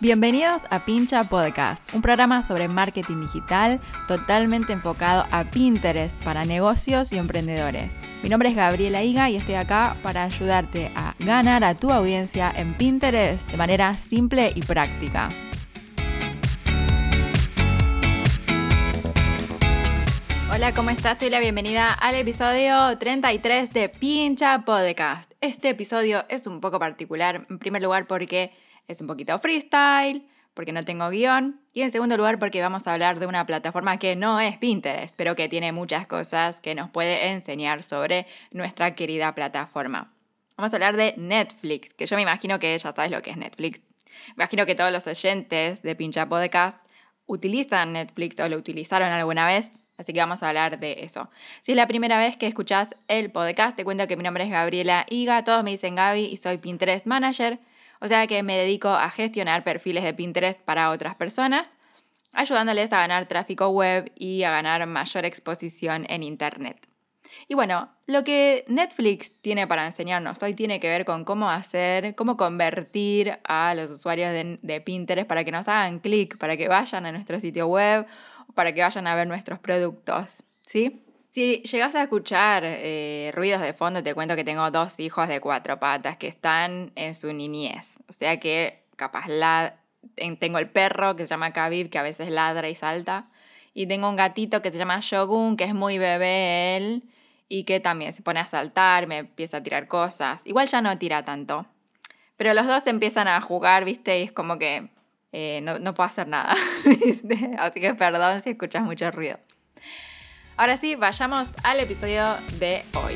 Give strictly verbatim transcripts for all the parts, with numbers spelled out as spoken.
Bienvenidos a Pincha Podcast, un programa sobre marketing digital totalmente enfocado a Pinterest para negocios y emprendedores. Mi nombre es Gabriela Higa y estoy acá para ayudarte a ganar a tu audiencia en Pinterest de manera simple y práctica. Hola, ¿cómo estás? Te doy la bienvenida al episodio treinta y tres de Pincha Podcast. Este episodio es un poco particular, en primer lugar porque es un poquito freestyle, porque no tengo guión, y en segundo lugar porque vamos a hablar de una plataforma que no es Pinterest, pero que tiene muchas cosas que nos puede enseñar sobre nuestra querida plataforma. Vamos a hablar de Netflix, que yo me imagino que ya sabes lo que es Netflix. Me imagino que todos los oyentes de Pincha Podcast utilizan Netflix o lo utilizaron alguna vez, así que vamos a hablar de eso. Si es la primera vez que escuchás el podcast, te cuento que mi nombre es Gabriela Higa, todos me dicen Gaby y soy Pinterest Manager. O sea que me dedico a gestionar perfiles de Pinterest para otras personas, ayudándoles a ganar tráfico web y a ganar mayor exposición en Internet. Y bueno, lo que Netflix tiene para enseñarnos hoy tiene que ver con cómo hacer, cómo convertir a los usuarios de, de Pinterest para que nos hagan clic, para que vayan a nuestro sitio web, para que vayan a ver nuestros productos, ¿sí? Si llegas a escuchar eh, ruidos de fondo, te cuento que tengo dos hijos de cuatro patas que están en su niñez. O sea que capaz la, tengo el perro que se llama Khabib, que a veces ladra y salta. Y tengo un gatito que se llama Shogun, que es muy bebé él, y que también se pone a saltar, me empieza a tirar cosas. Igual ya no tira tanto. Pero los dos empiezan a jugar, ¿viste? Y es como que eh, no, no puedo hacer nada. Así que perdón si escuchas mucho ruido. Ahora sí, vayamos al episodio de hoy.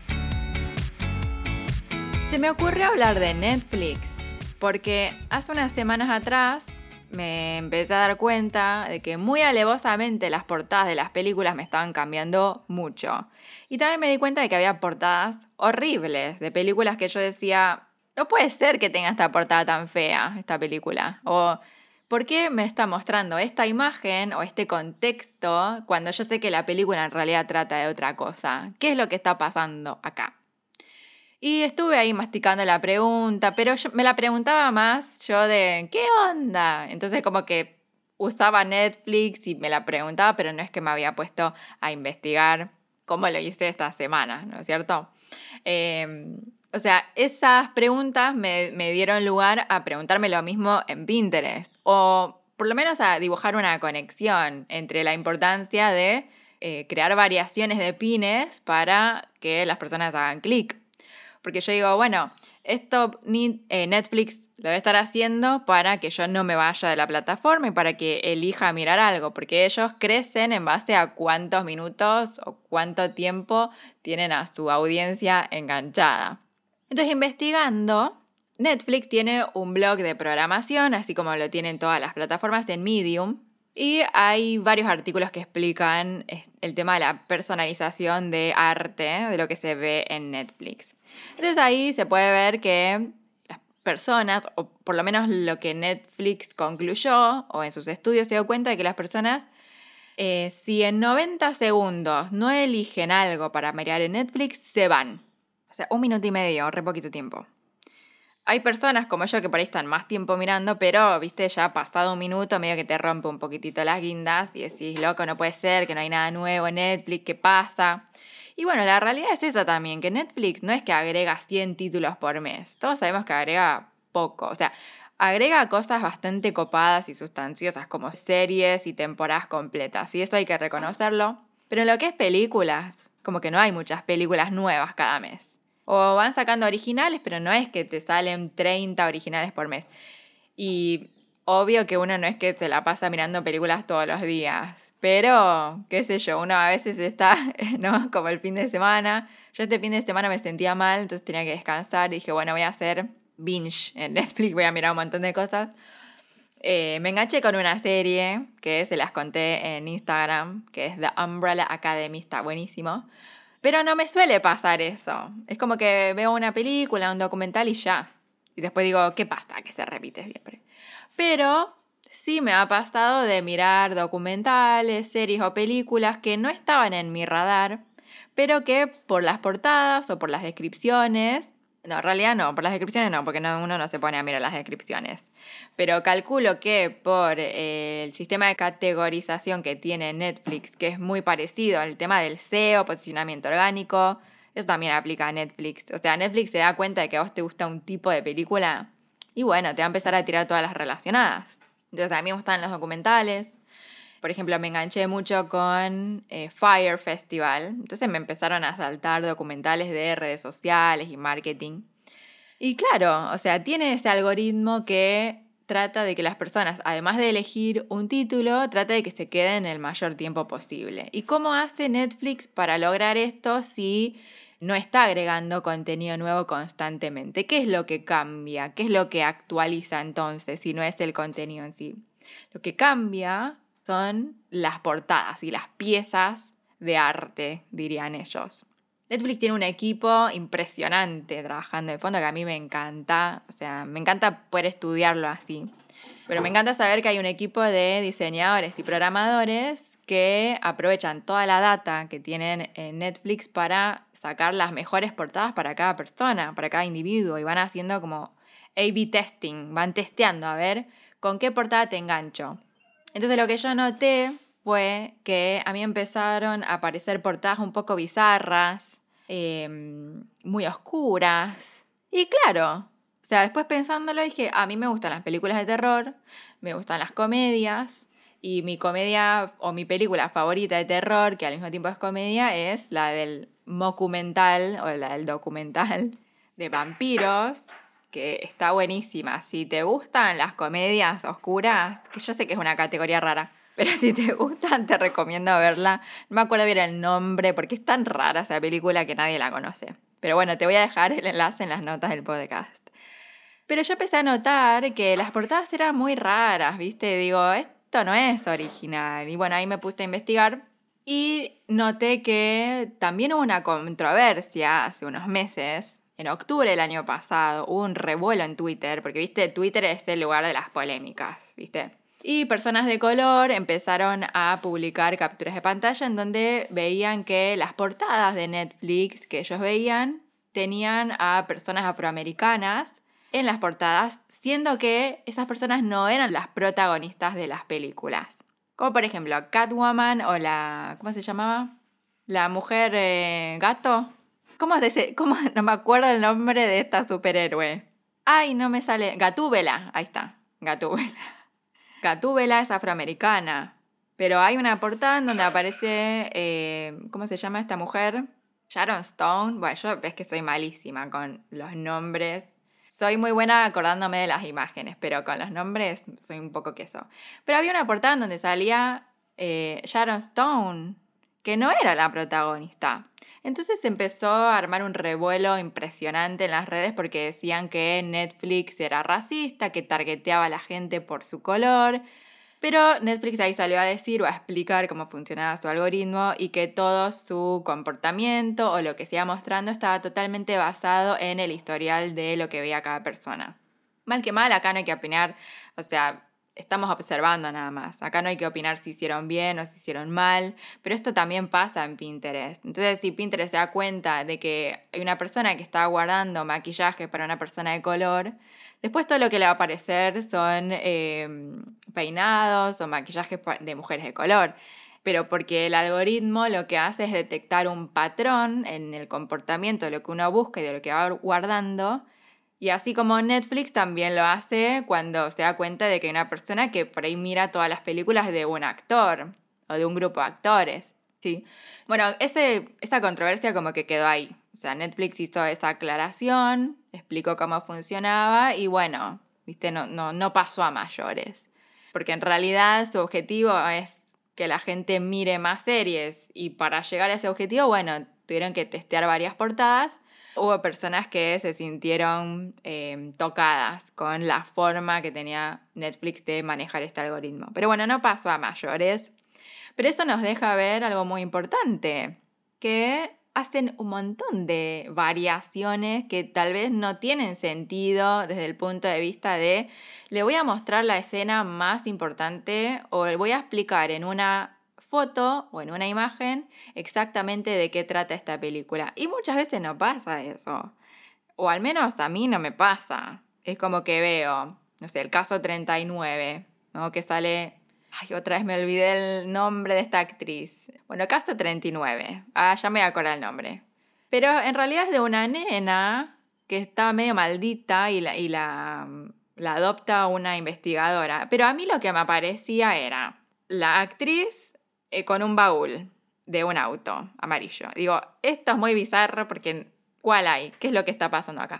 Se me ocurrió hablar de Netflix porque hace unas semanas atrás me empecé a dar cuenta de que muy alevosamente las portadas de las películas me estaban cambiando mucho. Y también me di cuenta de que había portadas horribles de películas que yo decía, no puede ser que tenga esta portada tan fea, esta película. O ¿por qué me está mostrando esta imagen o este contexto cuando yo sé que la película en realidad trata de otra cosa? ¿Qué es lo que está pasando acá? Y estuve ahí masticando la pregunta, pero yo me la preguntaba más yo de ¿qué onda? Entonces como que usaba Netflix y me la preguntaba, pero no es que me había puesto a investigar como lo hice esta semana, ¿no es cierto? Eh... O sea, esas preguntas me, me dieron lugar a preguntarme lo mismo en Pinterest, o por lo menos a dibujar una conexión entre la importancia de eh, crear variaciones de pines para que las personas hagan clic. Porque yo digo, bueno, esto ni, eh, Netflix lo debe estar haciendo para que yo no me vaya de la plataforma y para que elija mirar algo, porque ellos crecen en base a cuántos minutos o cuánto tiempo tienen a su audiencia enganchada. Entonces, investigando, Netflix tiene un blog de programación, así como lo tienen todas las plataformas en Medium, y hay varios artículos que explican el tema de la personalización de arte, de lo que se ve en Netflix. Entonces ahí se puede ver que las personas, o por lo menos lo que Netflix concluyó, o en sus estudios se dio cuenta de que las personas, eh, si en noventa segundos no eligen algo para mirar en Netflix, se van. O sea, un minuto y medio, re poquito tiempo. Hay personas como yo que por ahí están más tiempo mirando, pero, viste, ya pasado un minuto medio que te rompe un poquitito las guindas y decís, loco, no puede ser, que no hay nada nuevo en Netflix, ¿qué pasa? Y bueno, la realidad es esa también, que Netflix no es que agrega cien títulos por mes. Todos sabemos que agrega poco. O sea, agrega cosas bastante copadas y sustanciosas como series y temporadas completas. Y eso hay que reconocerlo. Pero en lo que es películas, como que no hay muchas películas nuevas cada mes. O van sacando originales, pero no es que te salen treinta originales por mes. Y obvio que uno no es que se la pasa mirando películas todos los días. Pero, qué sé yo, uno a veces está, ¿no? Como el fin de semana. Yo este fin de semana me sentía mal, entonces tenía que descansar. Y dije, bueno, voy a hacer binge en Netflix, voy a mirar un montón de cosas. Eh, me enganché con una serie que se las conté en Instagram, que es The Umbrella Academy, está buenísimo. Pero no me suele pasar eso. Es como que veo una película, un documental y ya. Y después digo, ¿qué pasa? Que se repite siempre. Pero sí me ha pasado de mirar documentales, series o películas que no estaban en mi radar, pero que por las portadas o por las descripciones No, en realidad no, por las descripciones no, porque no, uno no se pone a mirar las descripciones. Pero calculo que por eh, el sistema de categorización que tiene Netflix, que es muy parecido al tema del S E O, posicionamiento orgánico, eso también aplica a Netflix. O sea, Netflix se da cuenta de que a vos te gusta un tipo de película y bueno, te va a empezar a tirar todas las relacionadas. Entonces a mí me gustan los documentales. Por ejemplo, me enganché mucho con eh, Fire Festival. Entonces me empezaron a saltar documentales de redes sociales y marketing. Y claro, o sea, tiene ese algoritmo que trata de que las personas, además de elegir un título, trata de que se queden el mayor tiempo posible. ¿Y cómo hace Netflix para lograr esto si no está agregando contenido nuevo constantemente? ¿Qué es lo que cambia? ¿Qué es lo que actualiza entonces si no es el contenido en sí? Lo que cambia son las portadas y las piezas de arte, dirían ellos. Netflix tiene un equipo impresionante trabajando de fondo que a mí me encanta, o sea, me encanta poder estudiarlo así. Pero me encanta saber que hay un equipo de diseñadores y programadores que aprovechan toda la data que tienen en Netflix para sacar las mejores portadas para cada persona, para cada individuo, y van haciendo como A B testing, van testeando a ver con qué portada te engancho. Entonces lo que yo noté fue que a mí empezaron a aparecer portadas un poco bizarras, eh, muy oscuras. Y claro, o sea, después pensándolo dije, a mí me gustan las películas de terror, me gustan las comedias, y mi comedia o mi película favorita de terror, que al mismo tiempo es comedia, es la del mockumental o la del documental de vampiros, que está buenísima. Si te gustan las comedias oscuras, que yo sé que es una categoría rara, pero si te gustan te recomiendo verla. No me acuerdo bien el nombre porque es tan rara esa película que nadie la conoce. Pero bueno, te voy a dejar el enlace en las notas del podcast. Pero yo empecé a notar que las portadas eran muy raras, ¿viste? Digo, esto no es original. Y bueno, ahí me puse a investigar y noté que también hubo una controversia hace unos meses. En octubre del año pasado hubo un revuelo en Twitter, porque, viste, Twitter es el lugar de las polémicas, ¿viste? Y personas de color empezaron a publicar capturas de pantalla en donde veían que las portadas de Netflix que ellos veían tenían a personas afroamericanas en las portadas, siendo que esas personas no eran las protagonistas de las películas. Como por ejemplo Catwoman o la... ¿cómo se llamaba? La mujer eh, gato. ¿Cómo es de ese? ¿Cómo? No me acuerdo el nombre de esta superhéroe. Ay, no me sale. Gatúbela. Ahí está. Gatúbela. Gatúbela es afroamericana. Pero hay una portada en donde aparece. Eh, ¿Cómo se llama esta mujer? Sharon Stone. Bueno, yo ves que soy malísima con los nombres. Soy muy buena acordándome de las imágenes, pero con los nombres soy un poco queso. Pero había una portada en donde salía eh, Sharon Stone, que no era la protagonista. Entonces se empezó a armar un revuelo impresionante en las redes porque decían que Netflix era racista, que targeteaba a la gente por su color. Pero Netflix ahí salió a decir o a explicar cómo funcionaba su algoritmo y que todo su comportamiento o lo que se iba mostrando estaba totalmente basado en el historial de lo que veía cada persona. Mal que mal, acá no hay que opinar, o sea, estamos observando nada más. Acá no hay que opinar si hicieron bien o si hicieron mal, pero esto también pasa en Pinterest. Entonces, si Pinterest se da cuenta de que hay una persona que está guardando maquillaje para una persona de color, después todo lo que le va a aparecer son eh, peinados o maquillajes de mujeres de color. Pero porque el algoritmo lo que hace es detectar un patrón en el comportamiento de lo que uno busca y de lo que va guardando. Y así como Netflix también lo hace cuando se da cuenta de que hay una persona que por ahí mira todas las películas de un actor o de un grupo de actores, ¿sí? Bueno, ese, esa controversia como que quedó ahí. O sea, Netflix hizo esa aclaración, explicó cómo funcionaba y bueno, ¿viste? No, no, no pasó a mayores. Porque en realidad su objetivo es que la gente mire más series y para llegar a ese objetivo, bueno, tuvieron que testear varias portadas. Hubo personas que se sintieron eh, tocadas con la forma que tenía Netflix de manejar este algoritmo. Pero bueno, no pasó a mayores. Pero eso nos deja ver algo muy importante, que hacen un montón de variaciones que tal vez no tienen sentido desde el punto de vista de le voy a mostrar la escena más importante o le voy a explicar en una foto o en una imagen exactamente de qué trata esta película. Y muchas veces no pasa eso. O al menos a mí no me pasa. Es como que veo, no sé, el caso treinta y nueve, ¿no? Que sale... Ay, otra vez me olvidé el nombre de esta actriz. Bueno, caso treinta y nueve. Ah, ya me voy a acordar el nombre. Pero en realidad es de una nena que estaba medio maldita y la, y la, la adopta una investigadora. Pero a mí lo que me aparecía era la actriz eh, con un baúl de un auto amarillo. Digo, esto es muy bizarro porque ¿cuál hay? ¿Qué es lo que está pasando acá?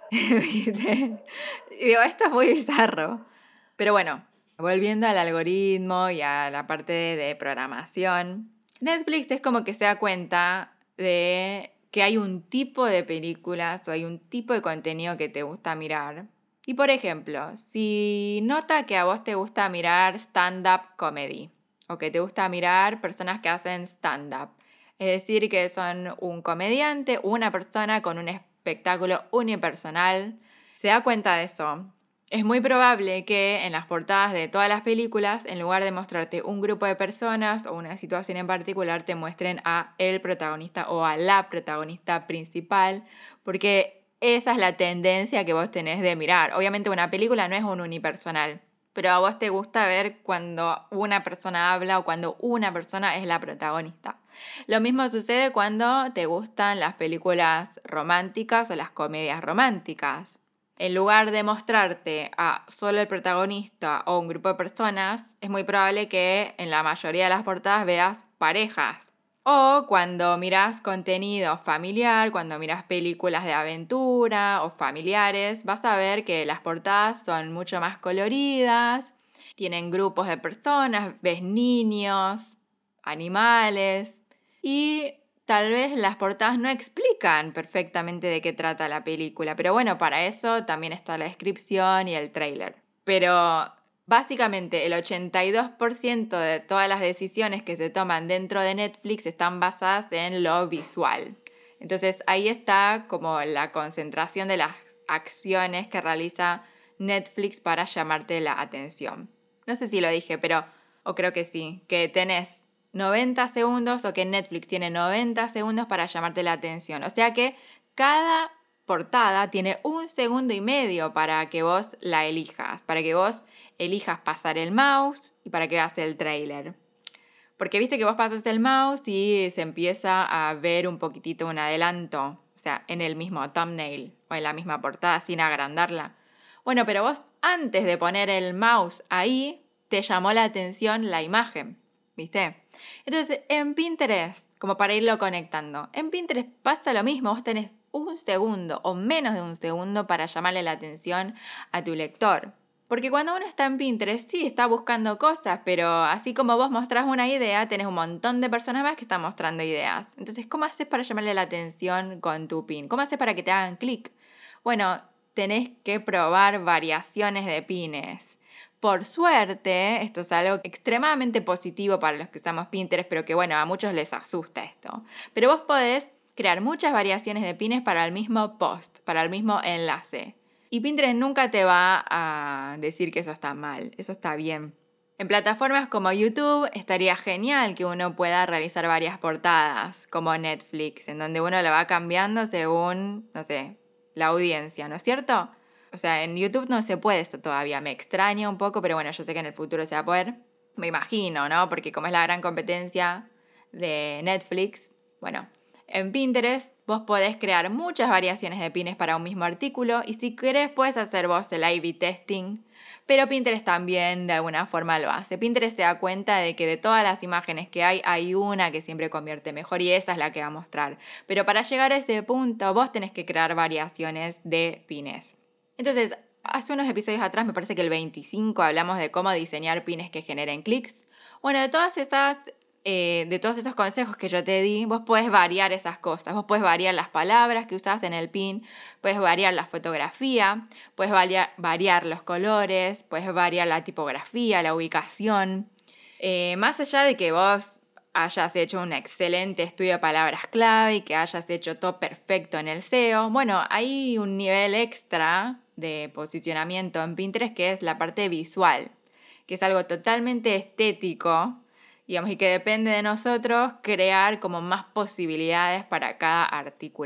¿Viste? Digo, esto es muy bizarro. Pero bueno, volviendo al algoritmo y a la parte de, de programación, Netflix es como que se da cuenta de que hay un tipo de películas o hay un tipo de contenido que te gusta mirar. Y por ejemplo, si nota que a vos te gusta mirar stand-up comedy o que te gusta mirar personas que hacen stand-up, es decir, que son un comediante, una persona con un espectáculo unipersonal, se da cuenta de eso. Es muy probable que en las portadas de todas las películas, en lugar de mostrarte un grupo de personas o una situación en particular, te muestren a el protagonista o a la protagonista principal, porque esa es la tendencia que vos tenés de mirar. Obviamente una película no es un unipersonal, pero a vos te gusta ver cuando una persona habla o cuando una persona es la protagonista. Lo mismo sucede cuando te gustan las películas románticas o las comedias románticas. En lugar de mostrarte a solo el protagonista o un grupo de personas, es muy probable que en la mayoría de las portadas veas parejas. O cuando miras contenido familiar, cuando miras películas de aventura o familiares, vas a ver que las portadas son mucho más coloridas, tienen grupos de personas, ves niños, animales y tal vez las portadas no explican perfectamente de qué trata la película, pero bueno, para eso también está la descripción y el tráiler. Pero básicamente el ochenta y dos por ciento de todas las decisiones que se toman dentro de Netflix están basadas en lo visual. Entonces ahí está como la concentración de las acciones que realiza Netflix para llamarte la atención. No sé si lo dije, pero o creo que sí, que tenés noventa segundos o que Netflix tiene noventa segundos para llamarte la atención. O sea que cada portada tiene un segundo y medio para que vos la elijas, para que vos elijas pasar el mouse y para que veas el tráiler. Porque viste que vos pasas el mouse y se empieza a ver un poquitito un adelanto, o sea, en el mismo thumbnail o en la misma portada sin agrandarla. Bueno, pero vos antes de poner el mouse ahí, te llamó la atención la imagen. ¿Viste? Entonces, en Pinterest, como para irlo conectando, en Pinterest pasa lo mismo, vos tenés un segundo o menos de un segundo para llamarle la atención a tu lector. Porque cuando uno está en Pinterest, sí, está buscando cosas, pero así como vos mostrás una idea, tenés un montón de personas más que están mostrando ideas. Entonces, ¿cómo haces para llamarle la atención con tu pin? ¿Cómo haces para que te hagan clic? Bueno, tenés que probar variaciones de pines. Por suerte, esto es algo extremadamente positivo para los que usamos Pinterest, pero que bueno, a muchos les asusta esto. Pero vos podés crear muchas variaciones de pines para el mismo post, para el mismo enlace. Y Pinterest nunca te va a decir que eso está mal, eso está bien. En plataformas como YouTube estaría genial que uno pueda realizar varias portadas, como Netflix, en donde uno la va cambiando según, no sé, la audiencia, ¿no es cierto? O sea, en YouTube no se puede esto todavía, me extraña un poco, pero bueno, yo sé que en el futuro se va a poder. Me imagino, ¿no? Porque como es la gran competencia de Netflix, bueno, en Pinterest vos podés crear muchas variaciones de pines para un mismo artículo y si querés puedes hacer vos el A B testing, pero Pinterest también de alguna forma lo hace. Pinterest te da cuenta de que de todas las imágenes que hay, hay una que siempre convierte mejor y esa es la que va a mostrar. Pero para llegar a ese punto vos tenés que crear variaciones de pines. Entonces, hace unos episodios atrás, me parece que el veinticinco, hablamos de cómo diseñar pines que generen clics. Bueno, de todas esas, eh, de todos esos consejos que yo te di, vos podés variar esas cosas. Vos podés variar las palabras que usás en el pin, podés variar la fotografía, podés variar, variar los colores, podés variar la tipografía, la ubicación. Eh, más allá de que vos hayas hecho un excelente estudio de palabras clave y que hayas hecho todo perfecto en el S E O, bueno, hay un nivel extra de posicionamiento en Pinterest que es la parte visual, que es algo totalmente estético, digamos, y que depende de nosotros crear como más posibilidades para cada artículo.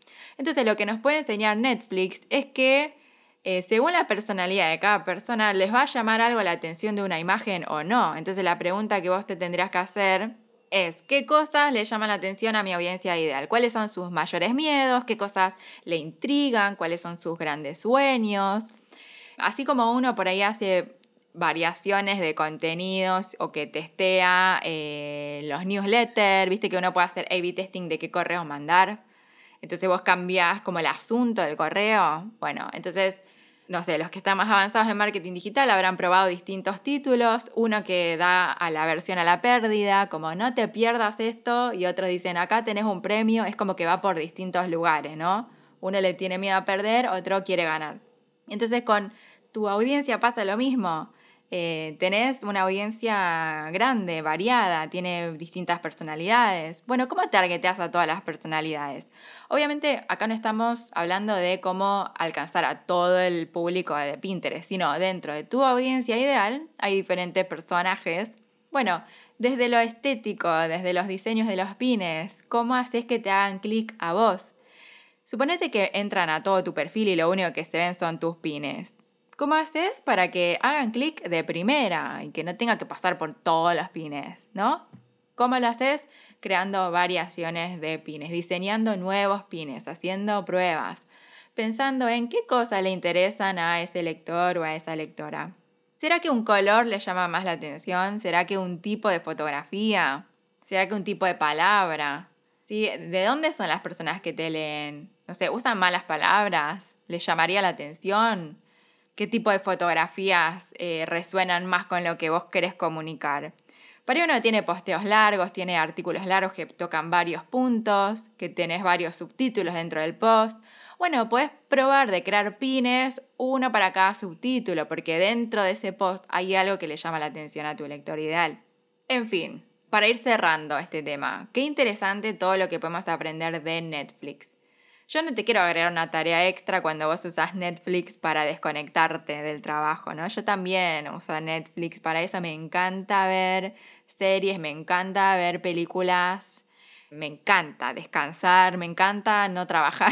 Entonces lo que nos puede enseñar Netflix es que eh, según la personalidad de cada persona les va a llamar algo la atención de una imagen o no. Entonces la pregunta que vos te tendrías que hacer es ¿qué cosas le llaman la atención a mi audiencia ideal? ¿Cuáles son sus mayores miedos? ¿Qué cosas le intrigan? ¿Cuáles son sus grandes sueños? Así como uno por ahí hace variaciones de contenidos o que testea eh, los newsletters, viste que uno puede hacer A B testing de qué correo mandar. Entonces vos cambiás como el asunto del correo. Bueno, entonces, no sé, los que están más avanzados en marketing digital habrán probado distintos títulos. Uno que da a la aversión a la pérdida, como no te pierdas esto, y otros dicen acá tenés un premio. Es como que va por distintos lugares, ¿no? Uno le tiene miedo a perder, otro quiere ganar. Entonces con tu audiencia pasa lo mismo. Eh, tenés una audiencia grande, variada, tiene distintas personalidades. Bueno, ¿cómo targeteas a todas las personalidades? Obviamente acá no estamos hablando de cómo alcanzar a todo el público de Pinterest, sino dentro de tu audiencia ideal hay diferentes personajes. Bueno, desde lo estético, desde los diseños de los pines, ¿cómo haces que te hagan clic a vos? Suponete que entran a todo tu perfil y lo único que se ven son tus pines. ¿Cómo haces para que hagan clic de primera y que no tenga que pasar por todos los pines, ¿no? ¿Cómo lo haces? Creando variaciones de pines, diseñando nuevos pines, haciendo pruebas, pensando en qué cosas le interesan a ese lector o a esa lectora. ¿Será que un color le llama más la atención? ¿Será que un tipo de fotografía? ¿Será que un tipo de palabra? ¿Sí? ¿De dónde son las personas que te leen? No sé, ¿usan malas palabras? ¿Les llamaría la atención? ¿Qué tipo de fotografías eh, resuenan más con lo que vos querés comunicar? Para uno tiene posteos largos, tiene artículos largos que tocan varios puntos, que tenés varios subtítulos dentro del post. Bueno, podés probar de crear pines, uno para cada subtítulo, porque dentro de ese post hay algo que le llama la atención a tu lector ideal. En fin, para ir cerrando este tema, qué interesante todo lo que podemos aprender de Netflix. Yo no te quiero agregar una tarea extra cuando vos usás Netflix para desconectarte del trabajo, ¿no? Yo también uso Netflix, para eso me encanta ver series, me encanta ver películas, me encanta descansar, me encanta no trabajar.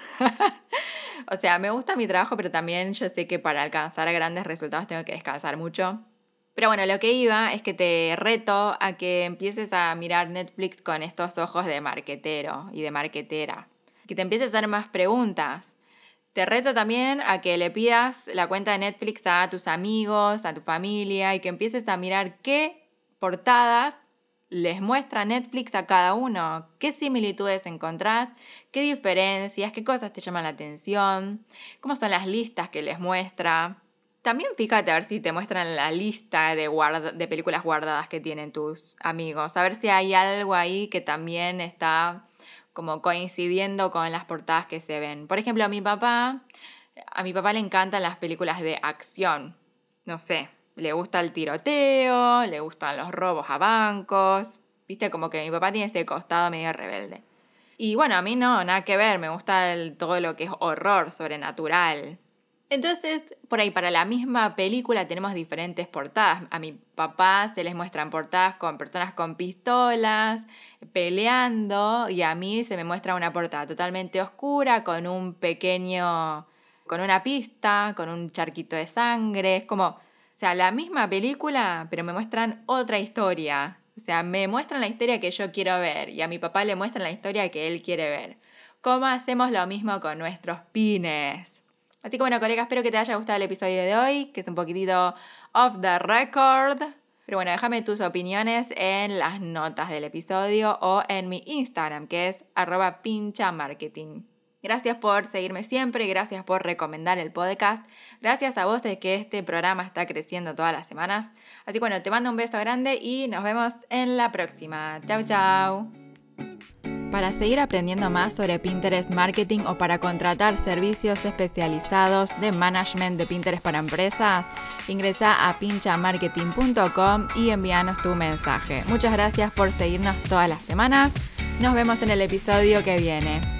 O sea, me gusta mi trabajo, pero también yo sé que para alcanzar grandes resultados tengo que descansar mucho. Pero bueno, lo que iba es que te reto a que empieces a mirar Netflix con estos ojos de marketero y de marketera. Que te empieces a hacer más preguntas. Te reto también a que le pidas la cuenta de Netflix a tus amigos, a tu familia y que empieces a mirar qué portadas les muestra Netflix a cada uno, qué similitudes encontrás, qué diferencias, qué cosas te llaman la atención, cómo son las listas que les muestra. También fíjate a ver si te muestran la lista de, guarda- de películas guardadas que tienen tus amigos, a ver si hay algo ahí que también está como coincidiendo con las portadas que se ven. Por ejemplo, a mi papá, a mi papá le encantan las películas de acción. No sé, le gusta el tiroteo, le gustan los robos a bancos. Viste, como que mi papá tiene ese costado medio rebelde. Y bueno, a mí no, nada que ver, me gusta el, todo lo que es horror, sobrenatural. Entonces, por ahí, para la misma película tenemos diferentes portadas. A mi papá se les muestran portadas con personas con pistolas, peleando, y a mí se me muestra una portada totalmente oscura, con un pequeño, con una pista, con un charquito de sangre. Es como, o sea, la misma película, pero me muestran otra historia. O sea, me muestran la historia que yo quiero ver, y a mi papá le muestran la historia que él quiere ver. ¿Cómo hacemos lo mismo con nuestros pines? Así que bueno, colega, espero que te haya gustado el episodio de hoy, que es un poquitito off the record. Pero bueno, déjame tus opiniones en las notas del episodio o en mi Instagram, que es arroba pinchamarketing. Gracias por seguirme siempre, gracias por recomendar el podcast. Gracias a vos de que este programa está creciendo todas las semanas. Así que bueno, te mando un beso grande y nos vemos en la próxima. Chau, chau. Para seguir aprendiendo más sobre Pinterest Marketing o para contratar servicios especializados de management de Pinterest para empresas, ingresa a pinchamarketing punto com y envíanos tu mensaje. Muchas gracias por seguirnos todas las semanas. Nos vemos en el episodio que viene.